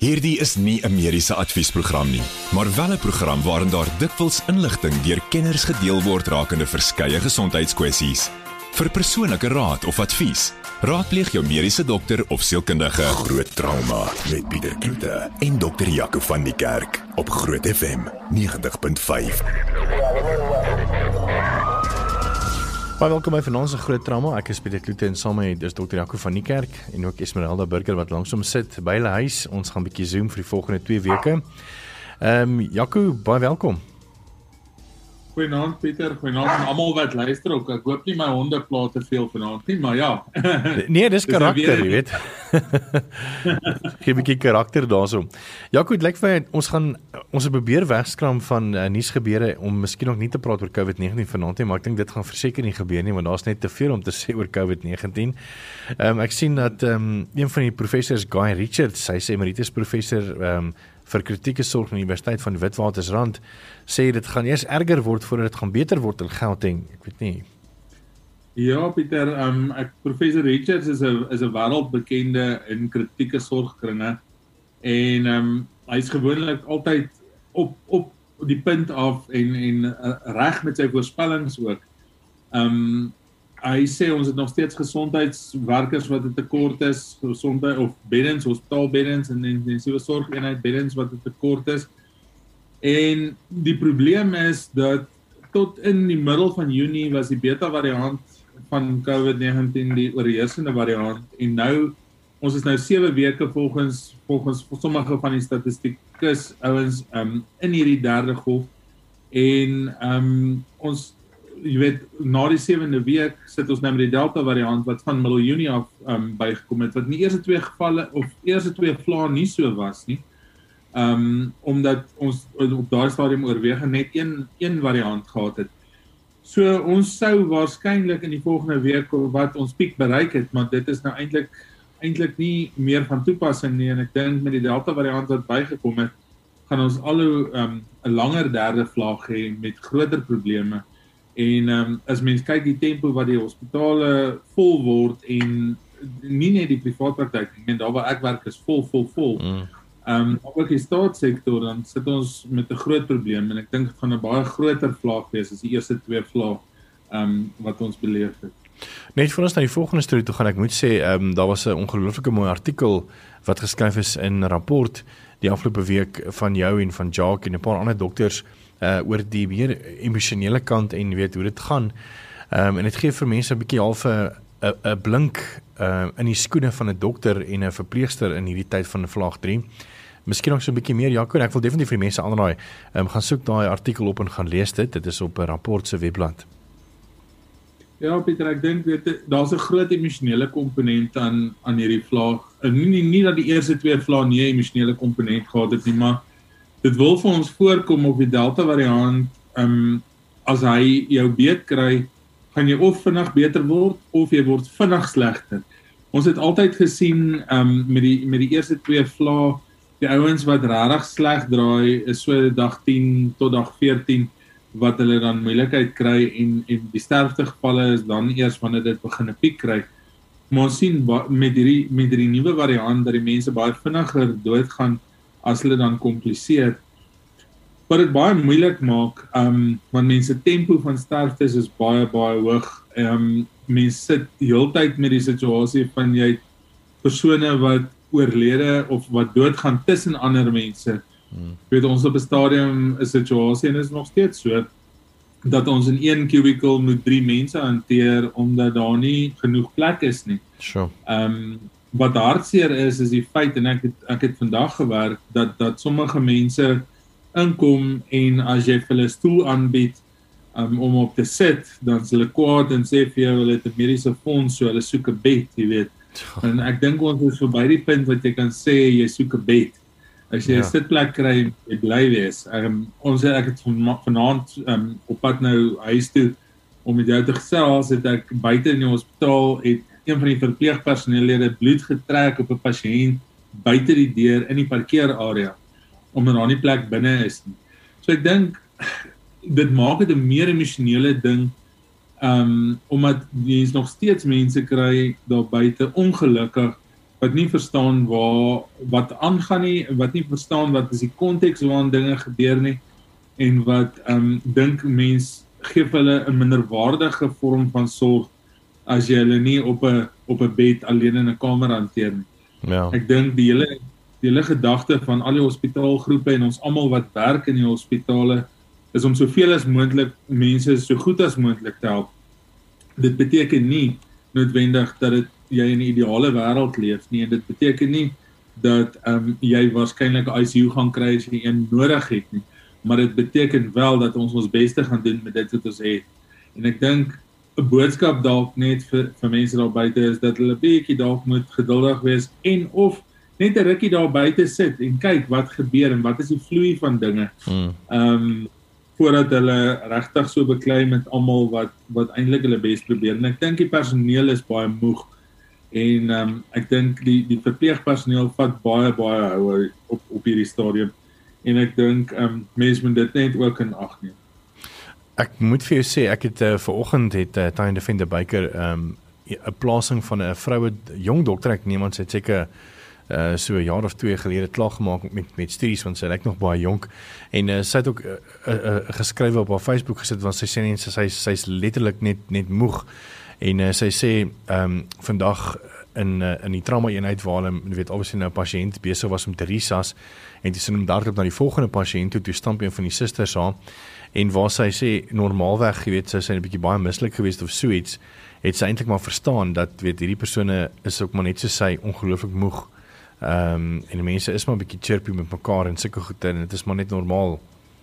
Hierdie is nie 'n mediese adviesprogram nie, maar wel 'n program waarin daar dikwels inligting deur kenners gedeel word rakende verskeie gesondheidskwessies. Vir persoonlike raad of advies, raadpleeg jou mediese dokter of sielkundige. Groot Trauma met Pieter Kloete en Dr. Jaco van die Kerk op Groot FM 90.5. Baie welkom by vanaand se Groot Trauma. Ek is Pieter Kloete en saam met is Dr. Jaco van die Kerk en ook Esmeralda Burger wat langsom sit by hulle huis. Ons gaan 'n bietjie Zoom vir die volgende 2 weke. Jaco, baie welkom. Goeienaand Pieter, goeienaand aan almal wat luister ook. Ek hoop nie my honde pla te veel vanaand nie, maar ja. Nee, dis karakter, jy weet. Gee 'n bietjie karakter daarso. Jaco, dit lyk vir my ons probeer wegskram van nuusgebeure om miskien ook nie te praat oor COVID-19 vanaand nie, maar ek dink dit gaan verseker nie gebeur nie, want daar's net te veel om te sê oor COVID-19. Ek sien dat een van die professors, Guy Richards, hy is emeritus professor vir kritieke sorg aan die Universiteit van Witwatersrand, sê dit gaan eers erger word voordat dit gaan beter word in Gauteng. Ek weet nie. Ja, Pieter, professor Richards is 'n wêreldbekende in kritieke sorgkringe en hy is gewoonlik altyd op die punt af en reg met sy voorspellings ook. Hy sê ons het nog steeds gesondheidswerkers wat 'n tekort is, gesondheid of beddens, hospitaalbeddens en intensiewe sorgeenheid beddens wat 'n tekort is. En die probleem is dat tot in die middel van Junie was die beta variant van COVID-19 die oorheersende variant en nou ons is nou 7 weke volgens sommige van die statistikus ouens in hierdie derde golf en ons jy weet, na die 7de week sit ons nou met die Delta variant wat van middel Junie af bygekom het, wat in die eerste 2 gevalle of eerste 2 vlae nie so was nie. Omdat ons op daardie stadium oorwegend net een variant gehad het. So ons sou waarskynlik in die volgende week wat ons piek bereik het, maar dit is nou eintlik nie meer van toepassing nie en ek dink met die Delta variant wat bygekom het, gaan ons al 'n langer derde vlaag hê met groter probleme. En as mens kyk die tempo wat die hospitale vol word en nie net die privaat praktyk nie, daar waar ek werk is vol. Ook die staatssektor, dan sit ons met 'n groot probleem en ek dink dit gaan 'n baie groter vlaag wees as die eerste 2 vlae wat ons beleef het. Net voor ons na die volgende storie toe gaan, ek moet sê, daar was 'n ongelooflike mooi artikel wat geskryf is in 'n rapport die afgelope week van jou en van Jacques en 'n paar ander dokters oor die meer emosionele kant en weet hoe dit gaan. En dit gee vir mense 'n bietjie half 'n blink in die skoene van 'n dokter en 'n verpleegster in hierdie tyd van vlaag 3. Miskien ook so 'n bietjie meer, Jaco, en ek wil definitief vir die mense aanraai, gaan soek daai artikel op en gaan lees dit. Dit is op 'n rapport se webblad. Ja, Pieter, ek dink daar's 'n groot emosionele komponent aan hierdie vlaag. Nie dat die eerste 2 vlae nie 'n emosionele komponent gehad het nie, maar dit wil vir ons voorkom op die Delta variant, as hy jou beet kry, gaan jy of vinnig beter word, of jy word vinnig slegter. Ons het altyd gesien, met die eerste 2 vlae, die ouens wat regtig sleg draai, is so dag 10 tot dag 14, wat hulle dan moeilikheid kry, en die sterftegevalle is dan eers wanneer dit begin 'n piek kry. Maar ons sien met hierdie nuwe variant, dat die mense baie vinniger doodgaan, as hulle dan kompliseer, wat dit baie moeilik maak, want mense tempo van sterftes is baie hoog. Mense sit die hele tyd met die situasie van jy persone wat oorlede of wat doodgaan tussen ander mense. Weet ons op 'n stadium 'n situasie en is nog steeds so, dat ons in 1 cubicle moet 3 mense hanteer, omdat daar nie genoeg plek is nie. Sure. Wat hartseer is die feit, en ek het vandag gewerk, dat sommige mense inkom en as jy vir hulle stoel aanbied om op te sit, dan is hulle kwaad en sê vir jou, hulle het 'n mediese fonds, so hulle soek 'n bed, jy weet. En ek dink ons is verby die punt wat jy kan sê, jy soek 'n bed. As jy 'n sitplek kry, jy bly wees. Ek het vanaand op pad nou huis toe, om met jou te gesels, het ek buite in die hospitaal, het een van die verpleegpersoneellede bloed getrek op 'n pasiënt buite die deur in die parkeerarea, omdat daar nie plek binne is nie. So ek dink, dit maak dit 'n meer emosionele ding, omdat jy nog steeds mense kry daar buite ongelukkig, wat nie verstaan wat aangaan nie, wat nie verstaan wat is die konteks waarin dinge gebeur nie, en wat dink mens gee vir hulle 'n minderwaardige vorm van sorg as jy hulle nie op 'n bed alleen in 'n kamer hanteer nie. Ja. Ek dink die hele gedagte van al die hospitaalgroepe en ons almal wat werk in die hospitale is om soveel as moontlik mense so goed as moontlik te help. Dit beteken nie noodwendig dat jy in 'n ideale wêreld leef nie, en dit beteken nie dat jy waarskynlik 'n ICU gaan kry as jy een nodig het nie, maar dit beteken wel dat ons beste gaan doen met dit wat ons het. En ek dink 'n boodskap dalk net vir mense daar buite is dat hulle bietjie dalk moet geduldig wees en of net 'n rukkie daar buite sit en kyk wat gebeur en wat is die vloei van dinge. Voordat hulle regtig so beklei met almal wat eintlik hulle bes probeer. En ek dink die personeel is baie moeg en ek dink die verpleegpersoneel vat baie houe op hierdie stadium. En ek dink mense moet dit net ook in ag neem. Ek moet vir jou sê, ek het vanoggend het Tanya Venter Baker 'n plasing van 'n vroue jong dokter, ek neem aan sy het seker so 'n jaar of 2 gelede klaar gemaak met studies, want sy lyk nog baie jonk, en sy het ook geskrywe op haar Facebook gesit, want sy sê net sy's letterlik net moeg, en sy sê vandag in die trauma eenheid waar hulle weet obviously nou 'n pasiënt besig was om te resus, en toe sien hom daarop na die volgende pasiënt toe stamp een van die susters aan, en waar sy sê normaalweg, jy weet, sy 'n bietjie baie mislik geweest of so iets, het sy eintlik maar verstaan dat weet hierdie persone is ook maar net so sy ongelooflik moeg. En die mense is maar 'n bietjie chirpy met mekaar en sulke goed, en dit is maar net normaal.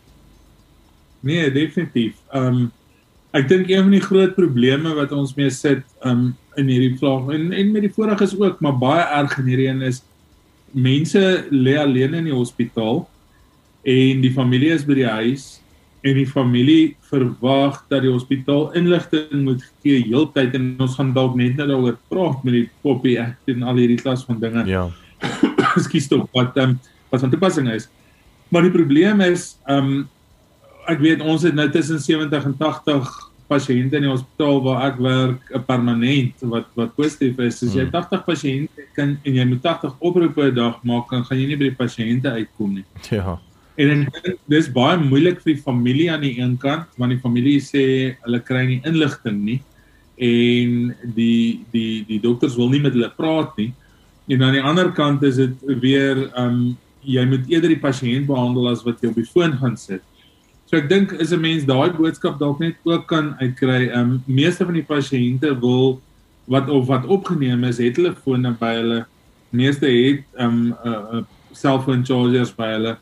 Nee, definitief. Ek dink een van die groot probleme wat ons mee sit in hierdie vlak en met die voriges ook, maar baie erg in hierdie een is mense lê alleen in die hospitaal en die familie is by die huis en die familie verwag dat die hospitaal inligting moet gee heeltyd, en ons gaan dalk net nou daaroor praat met die Poppy Act en al hierdie klas van dinge. Ja. Ekskuus tog, wat van toepassing is. Maar die probleem is, ek weet ons het nou tussen 70 en 80 pasiënte in die hospitaal waar ek werk, 'n permanent wat positief is. As jy 80 pasiënte en jy moet 80 oproepe 'n dag maak, dan gaan jy nie by die pasiënte uitkom nie. Ja. En dis baie moeilik vir die familie aan die een kant, want die familie sê hulle kry nie inligting nie en die dokters wil nie met hulle praat nie. En aan die ander kant is dit weer jy moet eerder die pasiënt behandel as wat jy op die foon gaan sit. So ek dink is 'n mens daai boodskap dalk net ook kan uitkry. Meeste van die pasiënte wil wat opgeneem is, het hulle fone by hulle. Meeste het cellphone chargers by hulle.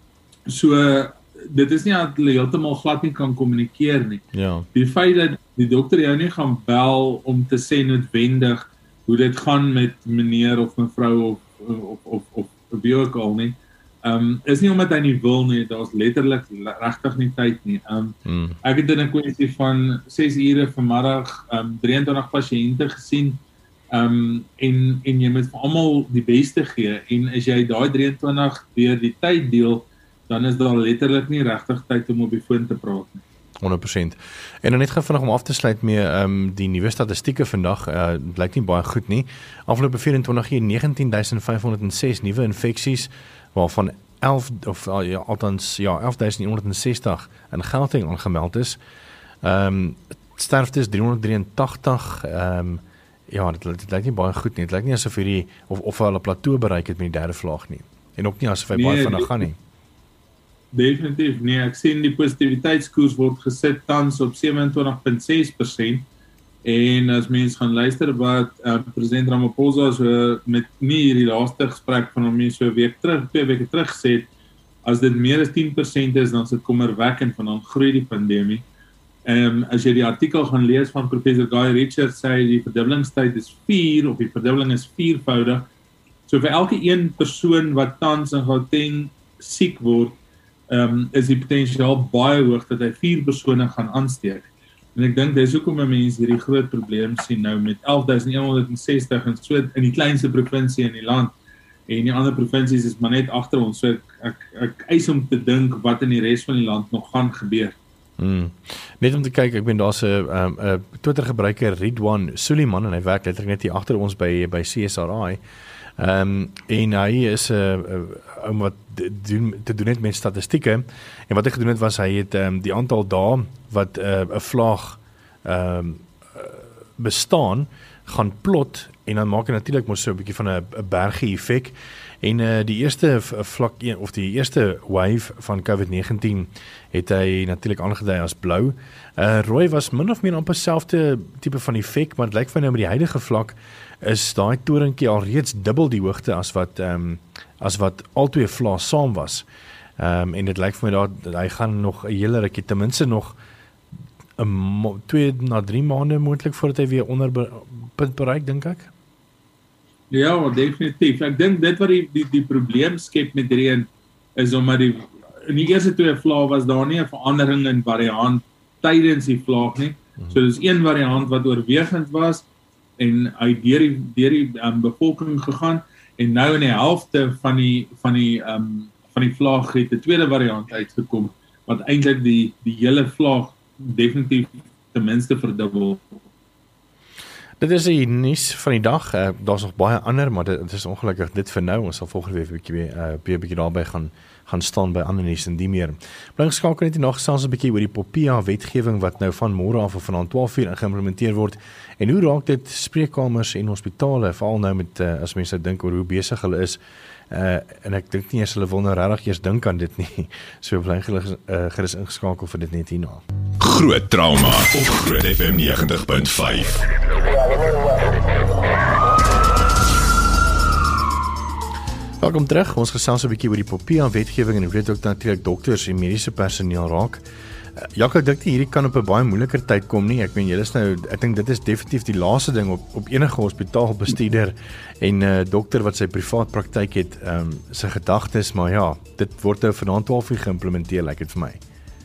So dit is nie dat hulle heeltemal glad nie kan kommunikeer nie. Ja. Die feit dat die dokter jou nie gaan bel om te sê noodwendig hoe dit gaan met meneer of mevrou of wie ook al nie, is nie omdat hy nie wil nie, daar's letterlik regtig nie tyd nie. Ek het in 'n kwessie van 6 ure vanmiddag 23 pasiënte gesien, en jy moet vir almal die beste gee, en as jy daai 23 deur die tyd deel, dan is daar letterlik nie regtig tyd om op die foon te praat nie. 100%. En dan net gou vinnig om af te sluit met die nuwe statistieke vandag, blyk nie baie goed nie. Afgelope 24 uur 19.506 nuwe infeksies, waarvan 11.960 in Gauteng aangemeld is. Sterftes 383, ja, dit lyk nie baie goed nie. Dit lyk nie asof hierdie of hulle 'n plateau bereik het met die derde vlaag nie. En ook nie asof hy baie vinnig gaan nie. Definitief nee, ek sien die positiviteitskoers word gesit tans op 27.6%, en as mens gaan luister wat president Ramaphosa so met nie hierdie laaste gesprek van hom so 2 weke terug gesê, as dit meer as 10% is, dan is dit kommerwekkend, want dan groei die pandemie. As jy die artikel gaan lees van professor Guy Richards, sê die verdubbelingstyd is 4, of die verdubbeling is 4voudig. So vir elke een persoon wat tans in Gauteng siek word, is die potensiaal baie hoog dat hy 4 persone gaan aansteek. En ek dink dis hoekom mense hierdie groot probleem sien nou met 11.160 en so in die kleinste provinsie in die land, en die ander provinsies is maar net agter ons. So ek eis om te dink wat in die res van die land nog gaan gebeur. Net om te kyk, ek ben daar's 'n Twitter gebruiker, Ridwan Suleiman, en hy werk letterlik net hier agter ons by CSRI. En hy is om wat te doen het met statistieke, en wat hy gedoen het was, hy het die aantal dae wat 'n vlaag bestaan, gaan plot, en dan maak hy natuurlik mos so 'n bietjie van 'n bergie effek, en die eerste vlak, of die eerste wave van COVID-19 het hy natuurlik aangedui as blou. Rooi was min of meer amper selfde tipe van effek, maar dit lyk vir nou met die huidige vlak is daai torentjie al reeds dubbel die hoogte as wat al twee vlae saam was. En dit lyk vir my dat hy gaan nog 'n hele rukkie, ten minste nog 2 na 3 maande moontlik voordat hy weer onder punt bereik, dink ek. Ja, definitief. Ek dink dit wat die probleem skep met hierdie een is omdat in die eerste 2 vlae was daar nie 'n verandering in variant tydens die vlaag nie. So dis een variant wat oorwegend was en hy deur die bevolking gegaan, en nou in die helfte van die vlaag het 'n tweede variant uitgekom wat eintlik die hele vlaag definitief ten minste verdubbel. Dit is die nuus van die dag. Daar's nog baie ander, maar dit is ongelukkig dit vir nou. Ons sal volgende week 'n bietjie daarby gaan staan by ander nuus en die meer. Bly geskakel net nog gesels 'n bietjie oor die POPIA wetgewing wat nou van môre af of vanaand 12:00 geïmplementeer word. En hoe raak dit spreekkamers en hospitale, veral nou met as mense dink oor hoe besig hulle is. En ek dink nie eens hulle wil nou regtig eers dink aan dit nie. So bly gerus ingeskakel vir dit net hierna. Groot trauma op Groot FM 90.5. Welkom terug. Ons gesels 'n bietjie oor die POPIA wetgewing en ek weet ook natuurlik dokters en mediese personeel raak. Jacques, ek dink hierdie kan op 'n baie moeiliker tyd kom nie. Ek meen julle is nou, ek dink dit is definitief die laaste ding op enige hospitaalbestuurder en dokter wat sy privaat praktyk het, sy gedagtes, maar ja, dit word nou vanaand 12:00 geïmplementeer, lyk dit vir my.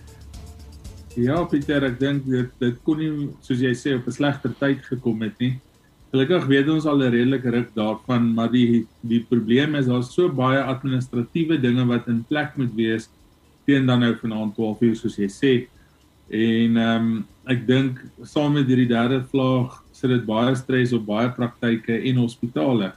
Ja, Pieter, ek dink dit kon nie, soos jy sê, op 'n slegter tyd gekom het nie. Gelukkig weet ons al 'n redelike ruk daarvan, maar die probleem is daar's so baie administratiewe dinge wat in plek moet wees teen dan nou vanaand 12:00 soos jy sê. En ek dink saam met hierdie derde vlaag sit dit baie stres op baie praktyke en hospitale.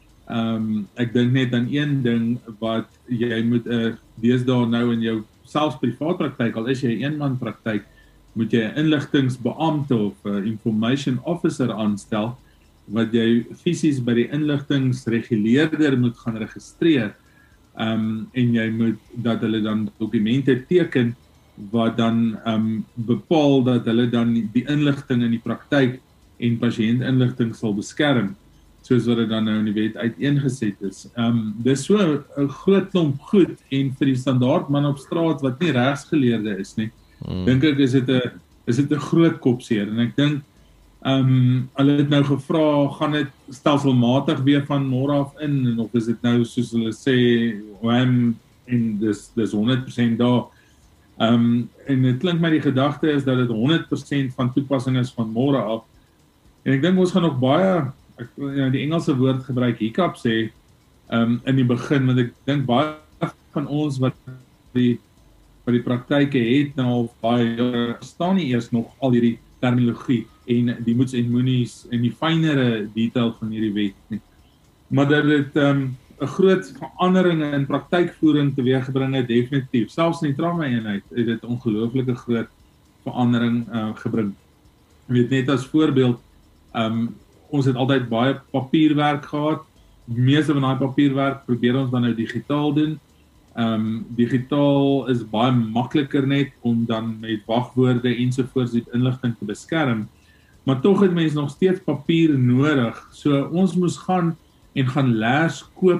Ek dink net aan een ding wat jy moet deesdae nou in jou selfs privaat praktyk, al is jy 'n eenman praktyk, moet jy 'n inligtingsbeampte of 'n information officer aanstel wat jy fisies by die inligtingsreguleerder moet gaan registreer. En jy moet dat hulle dan dokumente teken wat dan bepaal dat hulle dan die inligting in die praktyk en pasiëntinligting sal beskerm, soos wat dit dan nou in die wet uiteengeset is. Dis so 'n groot klomp goed, en vir die standaard man op straat wat nie regsgeleerde is nie, dink ek is dit 'n groot kopseer, en ek dink hulle het nou gevra, gaan dit stelselmatig weer van môre af in, of is dit nou soos hulle sê, en dis 100% daar. En dit klink my die gedagte is dat dit 100% van toepassing is van môre af. En ek dink ons gaan nog baie, die Engelse woord gebruik, hiccups sê, in die begin, want ek dink baie van ons wat die praktyke het nou baie staan nie eers nog al hierdie terminologie en die moets en moenies en die fynere detail van hierdie wet nie. Maar dat dit 'n groot verandering in praktykvoering teweeggebring het, definitief. Selfs in die trauma-eenheid het dit ongelooflike groot verandering gebring. Ek weet net as voorbeeld, ons het altyd baie papierwerk gehad. Die meeste van daai papierwerk probeer ons dan nou digitaal doen. Digitaal is baie makliker net om dan met wagwoorde ensovoorts die inligting te beskerm. Maar tog het mense nog steeds papier nodig. So ons moes gaan leers koop,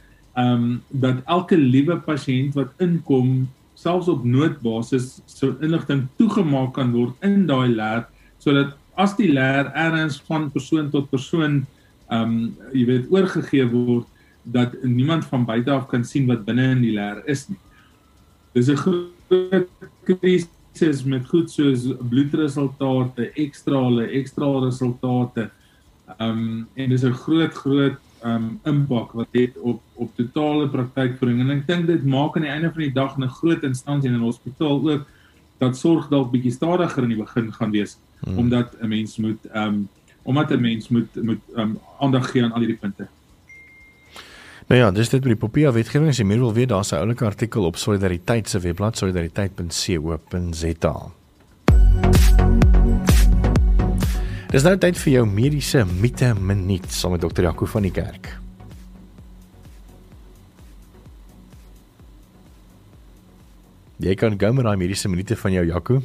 dat elke liewe pasiënt wat inkom, selfs op noodbasis, so inligting toegemaak kan word in daai leer, sodat as die leer ergens van persoon tot persoon, oorgegee word, dat niemand van buite af kan sien wat binne in die leer is nie. Dis 'n groot krisis met goed soos bloedresultate, ekstra resultate, en dis 'n groot impak wat het op totale praktykvoering. En ek dink dit maak aan die einde van die dag 'n groot instansie in 'n hospitaal ook, dat sorg dalk bietjie stadiger in die begin gaan wees, omdat 'n mens moet aandag gee aan al hierdie punte. Nou ja, dis dit met die Popia wetgewing. As jy meer wil weet, daar's 'n oulike artikel op Solidariteit se webblad, solidariteit.co.za. Dis nou tyd vir jou mediese mite minuut saam met Dr. Jaco van die Kerk. Jy kan gou met daai mediese minute van jou, Jaco.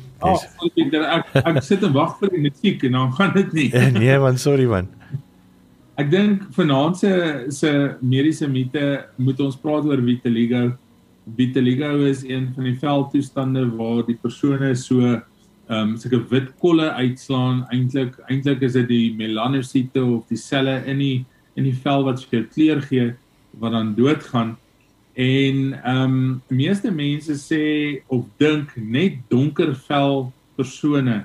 Ek sit en wag vir die musiek en dan gaan dit nie. Nee man, sorry man. Ek dink vanaand se mediese mite moet ons praat oor vitiligo. Vitiligo is een van die veldtoestande waar die persone so sulke wit kolle uitslaan. Eintlik is dit die melanosiete of die selle in die vel wat vir jou kleur gee wat dan doodgaan. En meeste mense sê of dink net donker vel persone.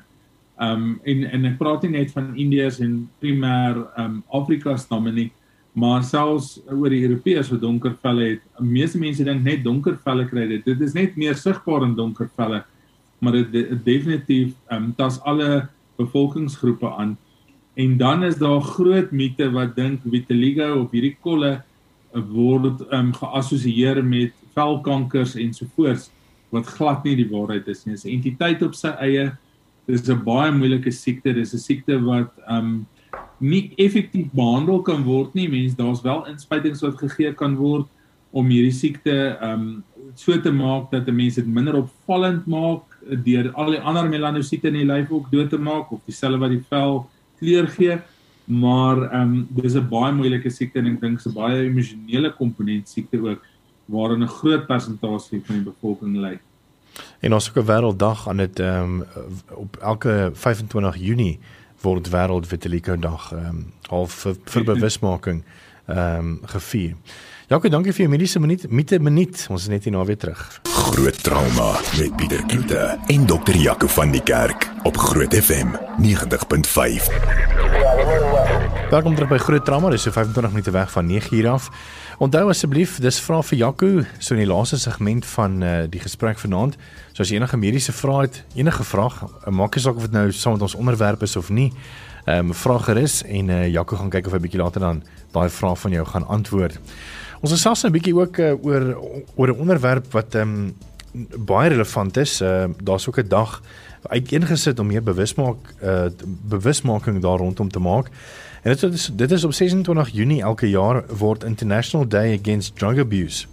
En ek praat nie net van Indiërs en primêr Afrika stamme nie, maar selfs oor die Europeërs wat donker velle het. Meeste mense dink net donker velle kry dit. Dit is net meer sigbaar in donker velle, maar dit definitief tas alle bevolkingsgroepe aan. En dan is daar groot mite wat dink vitiligo of hierdie kolle word geassosieer met velkankers ensovoorts, wat glad nie die waarheid is nie. Dit is 'n entiteit op sy eie. Dit is 'n baie moeilike siekte. Dit is 'n siekte wat nie effektief behandel kan word nie. Daar's wel inspuitings wat gegee kan word om hierdie siekte so te maak dat 'n mens dit minder opvallend maak deur al die ander melanosiete in die lyf ook dood te maak of die selle wat die vel kleur gee. Maar dis 'n baie moeilike siekte en ek dink 'n baie emosionele komponent siekte ook, waarin 'n groot persentasie van die bevolking ly. En ons ook 'n wêrelddag aan dit op elke 25 Junie word wêreld vitiligo dag half vir bewusmaking gevier. Jaco, dankie vir jou mediese minuut. Ons is net hier na weer terug. Groot trauma met Pieter Kloete en Dr. Jaco van die Kerk op Groot FM 90.5. Welkom terug by Groot Trauma, dis so 25 minute weg van 9:00 af. Onthou asseblief, dis vrae vir Jaco, so in die laaste segment van die gesprek vanaand. So as jy enige mediese vrae het, enige vraag, maak nie saak of dit nou saam met ons onderwerp is of nie, vra gerus en Jaco gaan kyk of hy bietjie later dan daai vraag van jou gaan antwoord. Ons is selfs 'n bietjie ook oor 'n onderwerp wat baie relevant is. Daar's ook 'n dag uiteengesit om meer bewusmaking daar rondom te maak. En dit is op 26 Junie elke jaar word International Day Against Drug Abuse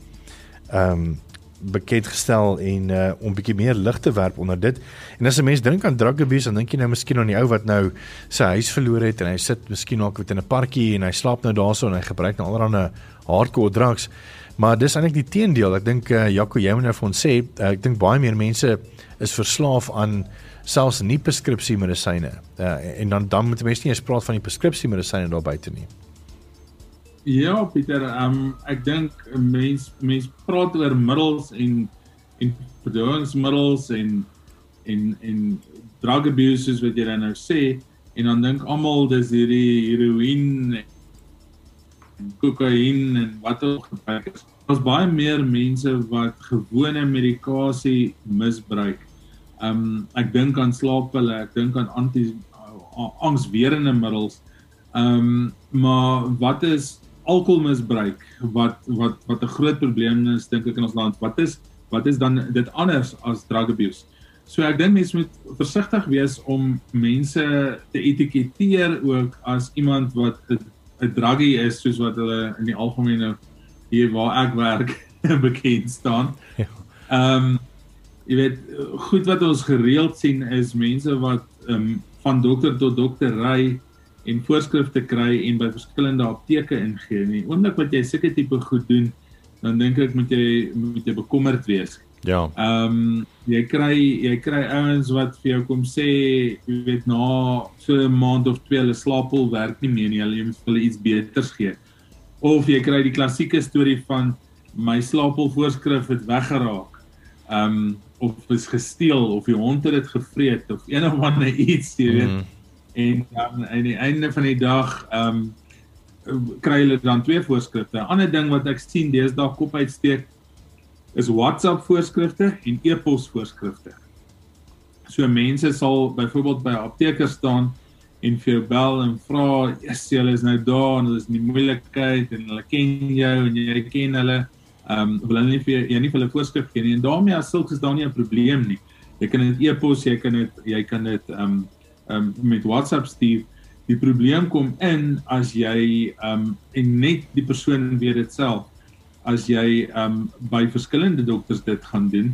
bekendgestel en om bietjie meer lig te werp onder dit. En as 'n mens dink aan drug abuse, dan dink jy nou miskien aan die ou wat nou sy huis verloor het en hy sit miskien ook in 'n parkie en hy slaap nou daarso en hy gebruik nou allerlei hardcore drugs. Maar dis eintlik die teendeel. Ek dink Jaco, jy moet nou vir ons sê, ek dink baie meer mense is verslaaf aan selfs nie preskripsiemedisyne. En dan moet mense nie eens praat van die preskripsiemedisyne daar buite nie. Ja, Pieter, ek dink mens praat oor middels en verdowingmiddels en drug abuse soos wat jy dan nou sê, en dan dink almal dis hierdie heroïne en kokain en wat ook gebruik is. Daar's baie meer mense wat gewone medikasie misbruik. Ek dink aan slaappille, ek dink aan angswerende middels. Maar wat is alkoholmisbruik wat 'n groot probleem is, dink ek in ons land. Wat is dan dit anders as drug abuse? So ek dink mense moet versigtig wees om mense te etiketeer ook as iemand wat 'n druggie is, soos wat hulle in die algemene hier waar ek werk bekend staan. Ja. Jy weet, goed wat ons gereeld sien is mense wat van dokter tot dokter ry en voorskrifte kry en by verskillende apteke ingee. En die oomblik wat jy sulke tipe goed doen, dan dink ek moet jy bekommerd wees. Ja. Jy kry ouens wat vir jou kom sê, jy weet, na so 'n maand of 2 hulle slaappil werk nie meer nie, hulle moet hulle iets beters gee. Of jy kry die klassieke storie van my slaappil voorskrif het weggeraak. Of is gesteel, of die hond het dit gevreet, of een of ander iets, jy weet. En dan aan die einde van die dag kry hulle dan 2 voorskrifte. 'n Ander ding wat ek sien deesdae kop uitsteek is WhatsApp voorskrifte en e-pos voorskrifte. So mense sal byvoorbeeld by 'n apteker staan en vir jou bel en vra, yes, julle is nou daar en hulle is in die moeilikheid en hulle ken jou en jy ken hulle, wil hulle nie vir jy nie vir hulle voorskrif gee nie, en daarmee as sulks is daar nie 'n probleem nie. Jy kan dit e-pos, jy kan dit met WhatsApp stuur. Die probleem kom in as jy en net die persoon weet dit self, as jy by verskillende dokters dit gaan doen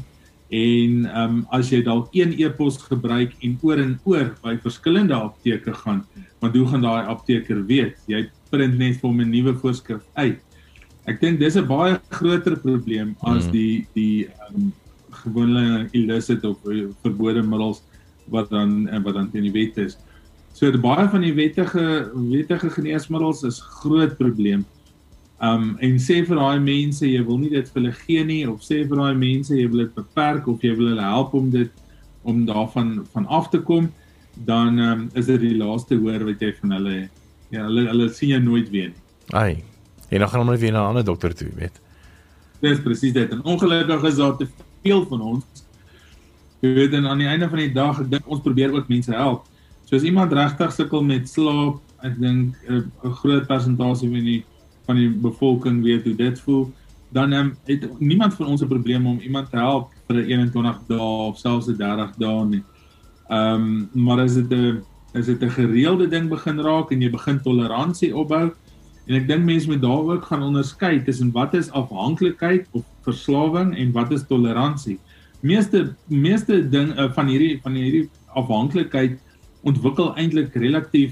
en as jy dalk een e-pos gebruik en oor by verskillende apteke gaan, want hoe gaan daai apteker weet? Jy print net vir hom 'n nuwe voorskrif uit. Ek dink dis 'n baie groter probleem as die gewone illicit of verbode middels wat dan teen die wet is. So baie van die wettige geneesmiddels is groot probleem. En sê vir daai mense jy wil nie dit vir hulle gee nie, of sê vir daai mense jy wil dit beperk of jy wil hulle help om daarvan af te kom, dan is dit die laaste hoor wat jy van hulle het. Ja, hulle sien jou nooit weer nie. Ai. En dan gaan hom net weer na 'n ander dokter toe, weet. Dis presies dit. En ongelukkig is daar te veel van ons. Jy weet, en aan die einde van die dag, ek dink ons probeer ook mense help. So as iemand regtig sukkel met slaap, ek dink 'n groot persentasie van die bevolking weet hoe dit voel, dan het niemand van ons 'n probleem om iemand te help vir 'n 21 dae of selfs 'n 30 dae nie. Maar as dit 'n gereelde ding begin raak en jy begin toleransie opbou, en ek dink mense moet daar ook gaan onderskei tussen wat is afhanklikheid of verslawing en wat is toleransie. Meeste ding van hierdie afhanklikheid ontwikkel eintlik relatief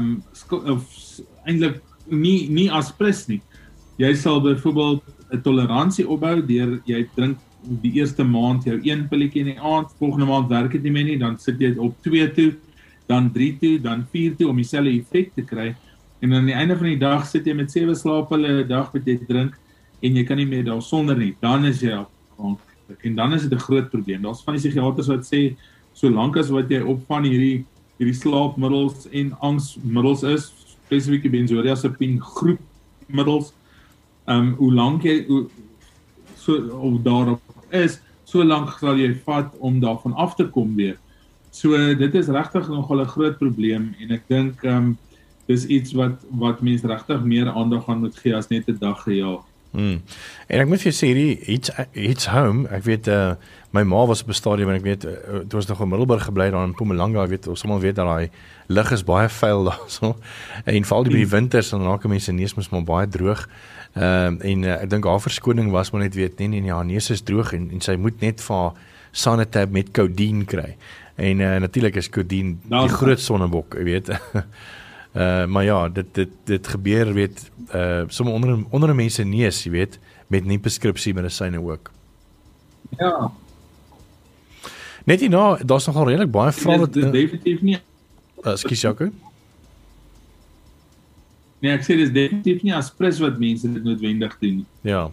eintlik nie as plus nie. Jy sal byvoorbeeld 'n toleransie opbou deur jy drink die eerste maand jou 1 pilletjie in die aand, volgende maand werk dit nie meer nie, dan sit jy op 2 toe, dan 3 toe, dan 4 toe om dieselfde effek te kry. En aan die einde van die dag sit jy met 7 slaappille 'n dag wat jy drink en jy kan nie meer daarsonder nie. Dan is jy afhanklik en dan is dit 'n groot probleem. Daar's van die psigiaters wat sê solank as wat jy op van hierdie slaapmiddels en angsmiddels is, spesifiek benzodiazepine groepmiddels, hoe lank jy of daarop is, so lank sal jy vat om daarvan af te kom weer. So dit is regtig nogal 'n groot probleem en ek dink dis iets wat mense regtig meer aandag aan moet gee as net 'n dag gejaag. En ek moet vir jou sê hierdie It's Home, ek weet my ma was op 'n stadium en ek weet toe was nog in Middelburg gebly daar in Mpumalanga, ek weet ons almal weet dat daai lug is baie vuil daarso. En veral by die winters dan raak mense neus mos maar baie droog. Ek dink haar verskoning was maar net weet nee haar neus is droog en sy moet net vir Sanitab met codeine kry. En natuurlik is codeine die groot sonnebok, jy weet. Maar ja, dit gebeur, weet, sommige onder mense neus, jy weet, met nie preskripsie medisyne ook. Ja. Net hierna, daar's nogal redelik baie vrae wat definitief nie. Ekskuus Jaco. Nee, ek sê dis definitief nie as prins wat mense dit noodwendig doen nie. Ja.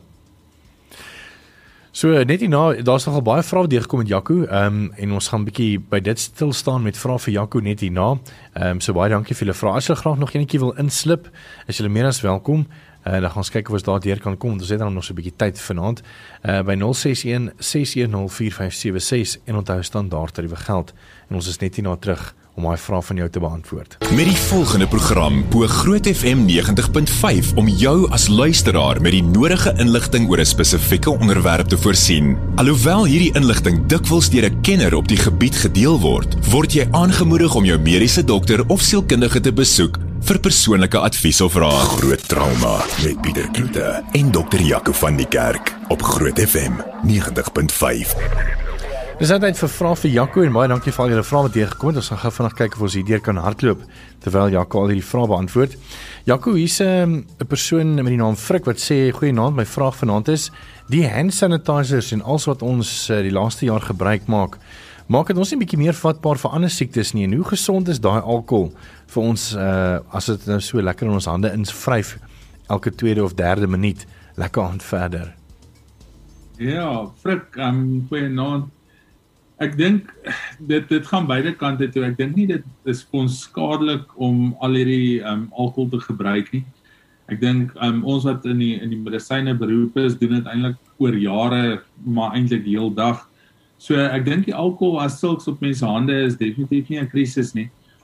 So net hierna, daar's nogal baie vrae wat deurgekom met Jaco, en ons gaan 'n bietjie by dit stil staan met vrae vir Jaco net hierna. So baie dankie vir julle vrae. As julle graag nog enetjie wil inslip, is julle meer as welkom. Dan gaan ons kyk of ons daar deur kan kom. Ons het dan nog so 'n bietjie tyd vanaand by 061 610 4576 en onthou standaard tariewe geld. En ons is net hierna terug om daai vraag van jou te beantwoord. Met die volgende program bo Groot FM 90.5 om jou as luisteraar met die nodige inligting oor 'n spesifieke onderwerp te voorsien. Alhoewel hierdie inligting dikwels deur 'n kenner op die gebied gedeel word jy aangemoedig om jou mediese dokter of sielkundige te besoek vir persoonlike advies of raad. Groot Trauma met Pieter Kloete en Dr. Jaco van die Kerk op Groot FM 90.5. Dis tyd vir vrae vir Jaco en baie dankie vir al julle vrae wat deurgekom het. Ons gaan gou vinnig kyk of ons hierdeur kan hardloop terwyl Jaco al hierdie vrae beantwoord. Jaco, hier's 'n persoon met die naam Frik wat sê goeienaand, my vraag vanaand is die hand sanitizers en alles wat ons die laaste jaar gebruik maak dit ons nie 'n bietjie meer vatbaar vir ander siektes nie en hoe gesond is daai alkohol vir ons as dit nou so lekker in ons hande invryf elke tweede of derde minuut lekker aan verder. Ja, Frik, goeienaand. Ek dink dit gaan beide kante toe. Ek dink nie dit is vir ons skadelik om al hierdie alkohol te gebruik nie. Ek dink ons wat in die medisyne beroepe is, doen dit eintlik oor jare, maar eintlik die hele dag. So ek dink die alkohol as sulks op mense hande is definitief nie 'n krisis nie.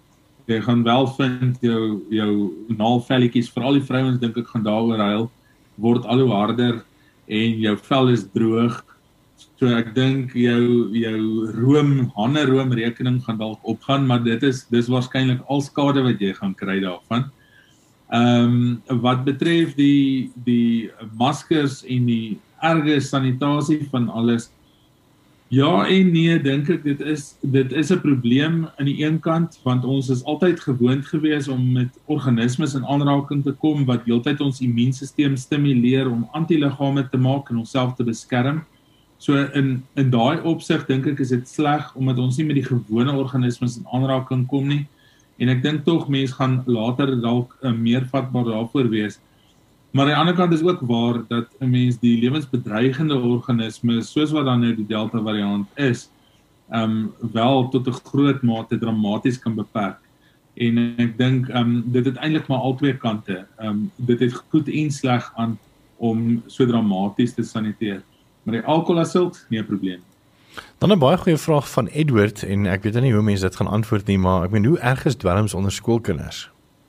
Jy gaan wel vind jou naalvelletjies, veral die vrouens dink ek gaan daaroor huil, word al hoe harder en jou vel is droog. So ek dink jou hande-room rekening gaan dalk opgaan, maar dis waarskynlik al skade wat jy gaan kry daarvan. Wat betref die maskers en die erge sanitasie van alles, ja en nee, dink ek dit is 'n probleem aan die een kant, want ons is altyd gewoond gewees om met organismes in aanraking te kom wat heeltyd ons immuunstelsel stimuleer om antiliggame te maak en onsself te beskerm. So in daai opsig dink ek is dit sleg omdat ons nie met die gewone organismes in aanraking kom nie. En ek dink tog mense gaan later dalk meer vatbaar daarvoor wees. Maar aan die ander kant is ook waar dat 'n mens die lewensbedreigende organismes, soos wat dan nou die Delta variant is, wel tot 'n groot mate dramaties kan beperk. En ek dink dit het eintlik maar al twee kante. Dit het goed en sleg aan om so dramaties te saniteer. Maar die alkoholasult, nie 'n probleem. Dan 'n baie goeie vraag van Edward en ek weet nie hoe mense dit gaan antwoord nie, maar ek meen hoe erg is dwelms onder skoolkinders?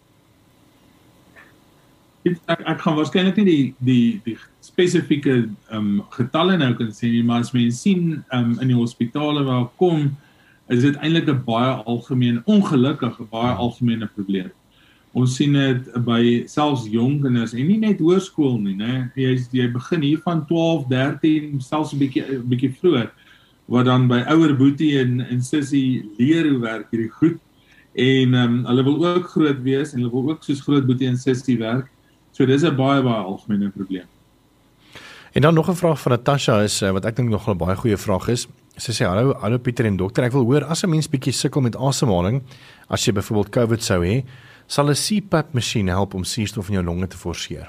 Ek gaan waarskynlik nie die spesifieke getalle nou kan sê nie, maar as mense sien in die hospitale waar kom, is dit eintlik 'n baie ongelukkige baie algemene probleem. Ons sien dit by selfs jong kinders en nie net hoërskool nie, né? Jy begin hier van 12, 13, selfs 'n bietjie vroeër, wat dan by ouer boetie en sussie leer hoe werk hierdie goed. En hulle wil ook groot wees en hulle wil ook soos groot boetie en sussie werk. So dis 'n baie algemene probleem. En dan nog 'n vraag van Natasha is wat ek dink nog 'n baie goeie vraag is. Sy sê hallo Pieter en dokter, ek wil hoor as 'n mens bietjie sukkel met asemhaling, as jy byvoorbeeld COVID sou hê, sal 'n CPAP masjien help om suurstof in jou longe te forceer?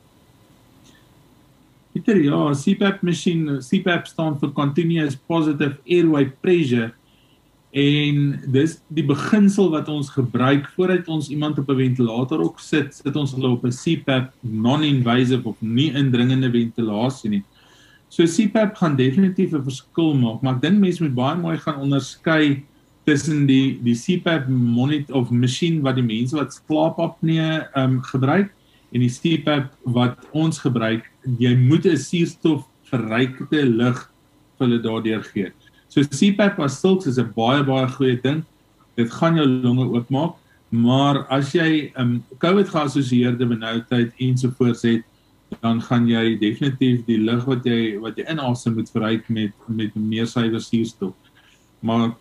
Pieter, ja, CPAP staan vir Continuous Positive Airway Pressure. En dis die beginsel wat ons gebruik voordat ons iemand op 'n ventilator ook sit ons hulle op 'n CPAP, non-invasive of nie indringende ventilasie nie. So CPAP gaan definitief 'n verskil maak, maar ek dink mense moet baie mooi gaan onderskei tussen die CPAP monitor of masjien wat die mense wat slaapapnee gebruik en die CPAP wat ons gebruik. Jy moet 'n suurstofverrykte lug vir hulle daardeur gee. So CPAP as sulks is 'n baie goeie ding. Dit gaan jou longe oopmaak, maar as jy COVID geassosieerde benoudheid ensovoorts het, dan gaan jy definitief die lug wat jy inasem moet verryk met meer suiwer suurstof. Maar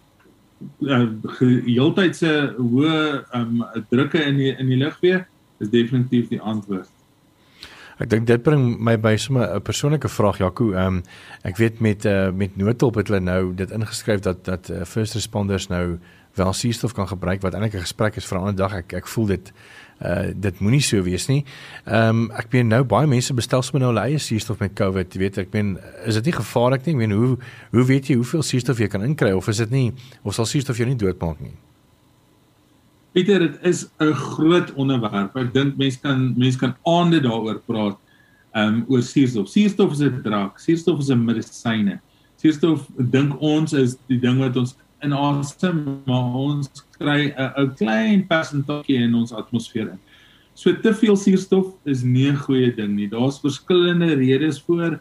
heeltydse hoë drukke in die lug weer is definitief die antwoord. Ek dink dit bring my by sommer 'n persoonlike vraag, Jaco. Ek weet met noodhulp het hulle nou dit ingeskryf dat first responders nou wel suurstof kan gebruik, wat eintlik 'n gesprek is vir 'n ander dag. Ek voel dit moenie so wees nie. Ek meen nou baie mense bestel sommer nou hulle eie suurstof met COVID, weet ek meen, is dit nie gevaarlik nie? Ek meen hoe weet jy hoeveel suurstof jy kan inkry of is dit nie, of sal suurstof jou nie doodmaak nie? Pieter, dit is 'n groot onderwerp. Ek dink mense kan aande daaroor praat oor suurstof. Suurstof is 'n draak, suurstof is 'n medisyne. Suurstof dink ons is die ding wat ons inasem, maar ons kry 'n klein persentasie in ons atmosfeer in. So te veel suurstof is nie 'n goeie ding nie. Daar's verskillende redes voor.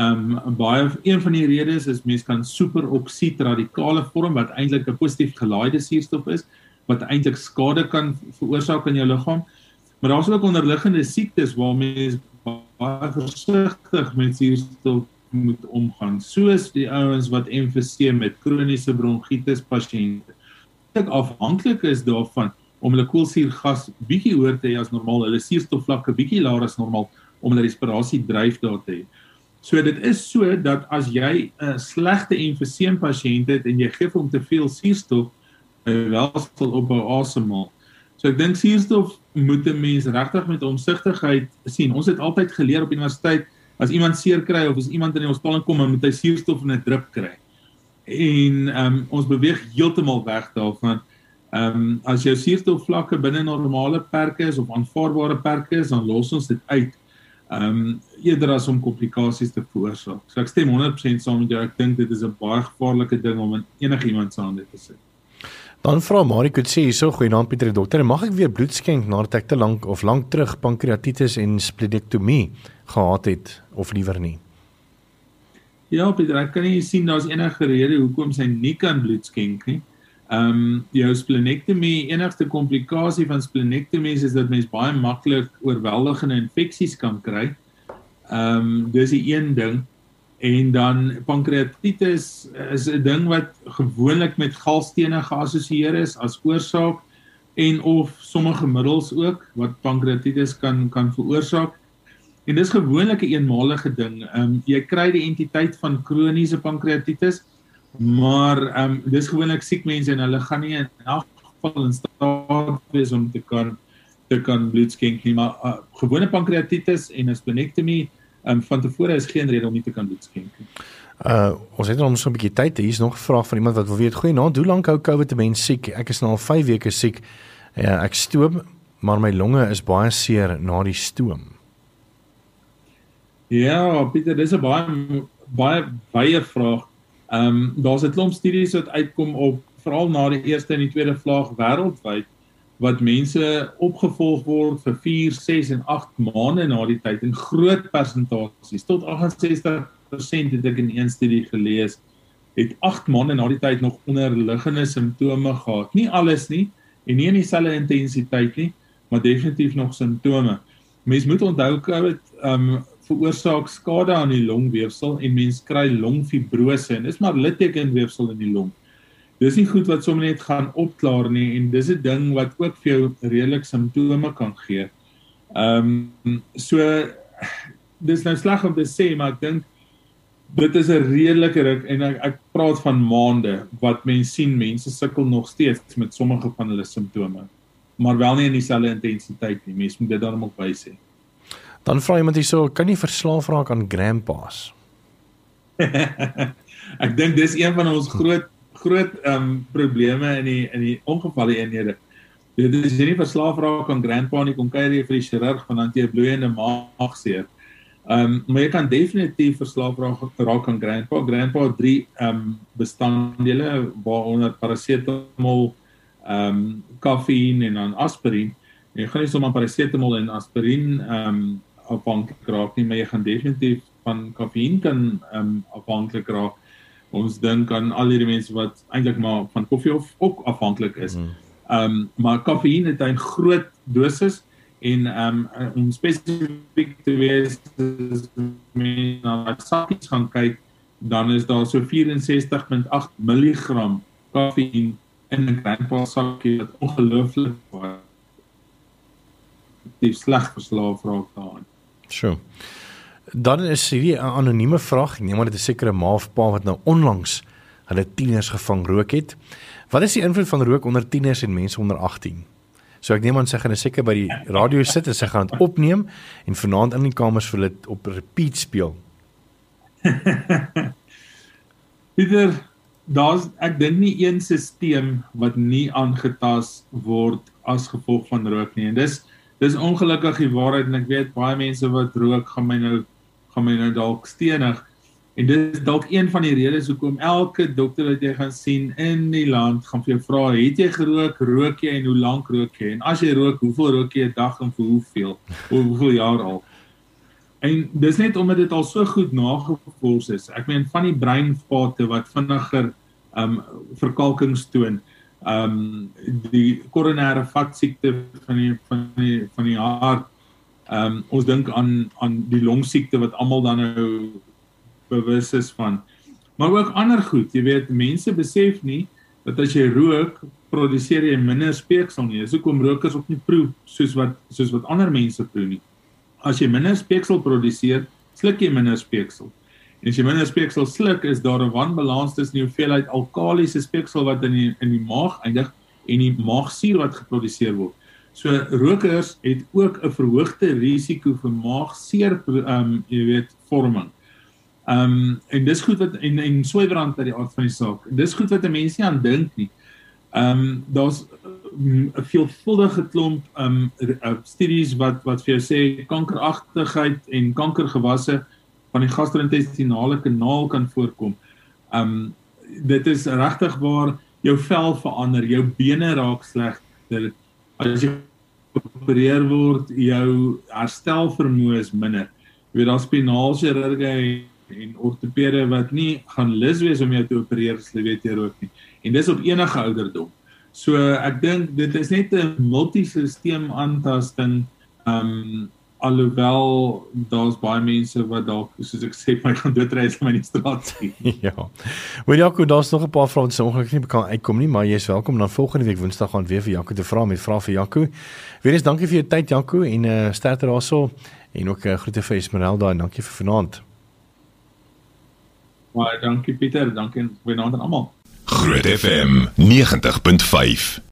Een van die redes is mense kan superoksied radikale vorm wat eintlik 'n positief gelaaide suurstof is, wat eintlik skade kan veroorsaak in jou liggaam. Maar daar's ook onderliggende siektes waar mense baie versigtig met suurstof moet omgaan, soos die ouens wat emfyseem met kroniese bronkietis pasiënte. Ek afhanklik is daarvan om hulle koolsuurgas bietjie hoër te hê as normaal, hulle suurstofvlakke bietjie laer as normaal om hulle respirasie dryf daar te hê. So dit is so dat as jy 'n slegte emfyseem pasiënt het en jy gee hom te veel suurstof, wel sal ophou asemhaal. So ek dink suurstof moet 'n mens regtig met omsigtigheid sien. Ons het altyd geleer op universiteit, as iemand seer kry of as iemand in die hospitaal kom, dan moet hy suurstof in 'n drip kry. En ons beweeg heeltemal weg daarvan. As jou suurstofvlakke binne normale perke is of aanvaarbare perke is, dan los ons dit uit. Eerder as om komplikasies te veroorsaak. So ek stem 100% saam met jou. Ek dink dit is 'n baie gevaarlike ding om in enigiemand se hande te sit. Dan vra Mariko sê hierso, goeienaand Pieter die dokter, mag ek weer bloed skenk nadat ek te lank terug pankreatitis en splenektomie gehad het of liewer nie? Ja, Pieter, ek kan nie sien daar's enige rede hoekom sy nie kan bloed skenk nie. Jou splenektomie, enigste komplikasie van splenektomies is dat mens baie maklik oorweldigende infeksies kan kry. Dis die een ding. En dan pankreatitis is 'n ding wat gewoonlik met galstene geassosieer is as oorsaak en of sommige middels ook wat pankreatitis kan veroorsaak. En dis gewoonlik 'n eenmalige ding. Jy kry die entiteit van kroniese pankreatitis, maar dis gewoonlik siek mense en hulle gaan nie in elk geval in staat wees om te kan bloed skenk nie, maar gewone pankreatitis en 'n splenektomie van tevore is geen rede om nie te kan bloed skenk nie. Ons het nog so 'n bietjie tyd. Hier is nog 'n vraag van iemand wat wil weet, goeienaand, hoe lank hou COVID 'n mens siek? Ek is nou al 5 weke siek. Ek stoom, maar my longe is baie seer na die stoom. Ja, Pieter, dis 'n baie wye vraag. Daar's 'n klomp studies wat uitkom op veral na die eerste en die tweede vlaag wêreldwyd wat mense opgevolg word vir 4, 6 en 8 maande na die tyd in groot persentasies. Tot 68% het ek in een studie gelees, het 8 maande na die tyd nog onderliggende simptome gehad. Nie alles nie, en nie in dieselfde intensiteit nie, maar definitief nog simptome. Mens moet onthou, COVID veroorsaak skade aan die longweefsel en mens kry longfibrose, en dis maar littekenweefsel in die long. Dis nie goed wat sommer net gaan opklaar nie, en dis 'n ding wat ook vir jou redelik simptome kan gee. So, dis nou sleg om te sê, maar ek dink, dit is 'n redelike ruk, en ek praat van maande, wat mens sien, mense sukkel nog steeds met sommige van hulle simptome, maar wel nie in dieselfde intensiteit nie, mens moet dit daarom ook bysê. Dan vra iemand hierso, kan jy verslaaf raak aan grandpas? Ek dink dis een van ons groot probleme in die ongevalle eenhede. Dit is jy nie verslaaf raak aan grandpa nie, kom kuier jy vir die chirurg, want dan het jy bloeiende maagseer. Maar jy kan definitief verslaaf raak aan grandpa. Grandpa het 3 bestanddele, waaronder paracetamol, kaffeïn en dan aspirien. Jy gaan nie sommer paracetamol en aspirien afhanklik raak nie, maar jy gaan definitief van kaffeïn kan afhanklik raak. Ons dink aan al die mense wat eintlik maar van koffie ook afhanklik is. Maar kaffeïn het 'n groot dosis en om spesifiek te wees, as mens na sakkies gaan kyk, dan is daar so 64.8 milligram kaffeïn in 'n grandpa sakkie wat ongelooflik sleg verslaaf raak daaraan. Sure. Dan is hierdie 'n anonieme vraag, ek neem maar dit is seker 'n ma of pa wat nou onlangs hulle tieners gevang rook het. Wat is die invloed van rook onder tieners en mense onder 18? So ek neem aan sy gaan seker by die radio sit en sy gaan dit opneem en vanaand in die kamers vir dit op repeat speel. Pieter, ek dink nie een stelsel wat nie aangetast word as gevolg van rook nie. En dis ongelukkig die waarheid, en ek weet baie mense wat rook gaan my nou dalk stenig. En dit is dalk een van die redes hoekom elke dokter wat jy gaan sien in die land gaan vir jou vra, het jy gerook, rook jy en hoe lank rook jy? En as jy rook, hoeveel rook jy 'n dag en vir hoeveel jaar al? En dis net omdat dit al so goed nagevors is. Ek meen van die breinvate wat vinniger verkalkings toon, die koronêre vatsiekte van die hart, ons dink aan die longsiekte wat almal dan nou bewus is van. Maar ook ander goed, jy weet, mense besef nie dat as jy rook, produseer jy minder speeksel nie. Dis hoekom rokers ook nie proe soos wat ander mense proe nie. As jy minder speeksel produseer, sluk jy minder speeksel. En as jy minder speeksel sluk, is daar 'n wanbalans tussen die hoeveelheid alkaliese speeksel wat in die maag eindig en die maagsuur wat geproduseer word. So rokers het ook 'n verhoogde risiko vir maagseer vorming. En dis goed wat en swybrand uit die aard van die saak. Dis goed wat 'n mens nie aan dink nie. Daar's 'n veelvuldige klomp studies wat vir jou sê kankeragtigheid en kankergewasse van die gastro-intestinale kanaal kan voorkom. Dit is regtig waar jou vel verander, jou bene raak slegter. As jy geopereer word, jou herstelvermoë is minder. Jy weet, daar spinaalchirurge en ortopede wat nie gaan lus wees om jou te opereer as hulle weet jy rook nie. En dis op enige ouderdom. So ek dink dit is net 'n multisysteem aantasting, alhoewel daar's baie mense wat dalk, soos ek sê, my gaan doodry as my in die straat sien. Ja. Wel Jaco, daar's nog 'n paar vrae wat se ongelukkig nie kan uitkom nie, maar jy is welkom dan volgende week Woensdag gaan weer vir Jaco te vra met vrae vir Jaco. Weer eens dankie vir jou tyd Jaco en sterkte daarso en ook groete vir Esmeralda en dankie vir vanaand. Baie dankie Pieter, dankie en goeienaand aan almal. Groot FM 90.5